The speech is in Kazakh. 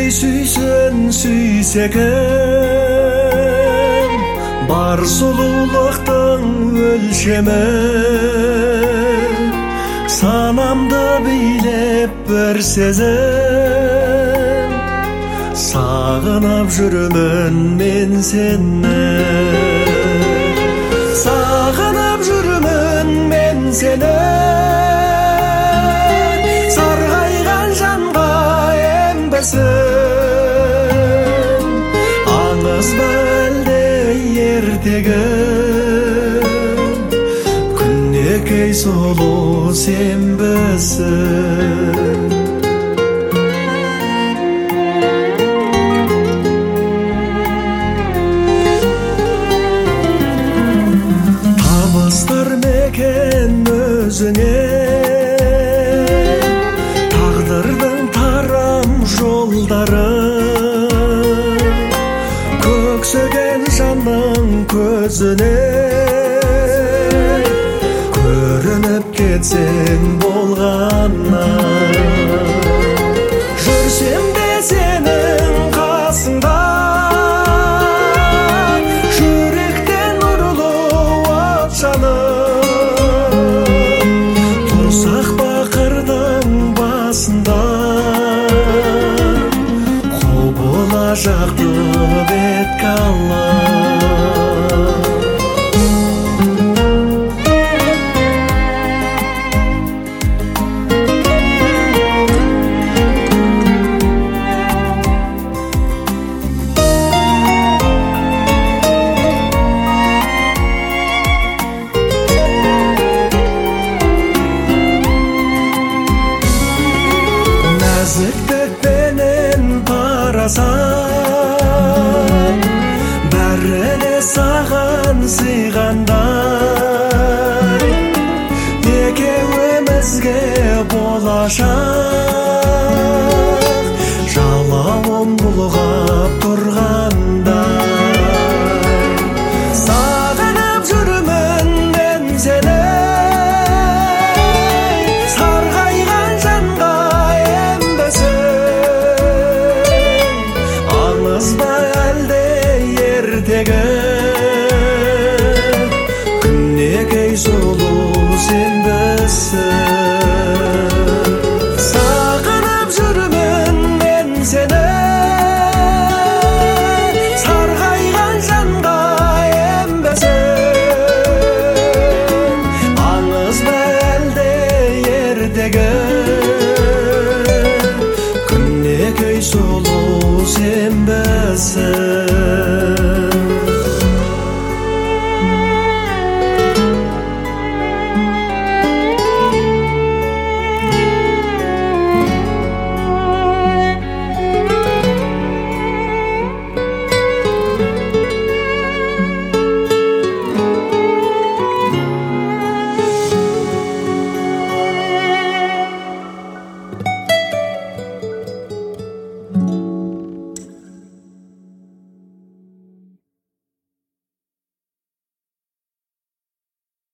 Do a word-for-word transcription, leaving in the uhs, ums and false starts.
сүйсен сүйсекем, бар сұлулықтың өлшемі. Санамды билеп бір сезім, сағынып жүрмін мен сені. Сағынып жүрмін мен сені. Сарғайған жанға ембісін, аңыз ба әлде ертегі? Күнекей сұлу сенбісің. Табыстар мекен өзіңе, тағдырдың тарам жолдары. Көксеген жанның көзіне көрініп кетсең болғанна. Жүрсем де сенің қасыңда, жүректен нұрлы от жанып. Тұрсақ бақырдың басында, құбыла жақты бет қалар. Нәзіктікпенен парасат, бәріне саған сыйғандай. Екеуімізге болашақ, жалауым бұлғап тұрғандай. Сағынып жүрмін мен сені. Күнекей сұлу сенбісің. Сағынып жүрмін мен сені. Сарғайған жанға ембісің. Аңыз ба әлде ертегі? Күнекей сұлу сенбісің.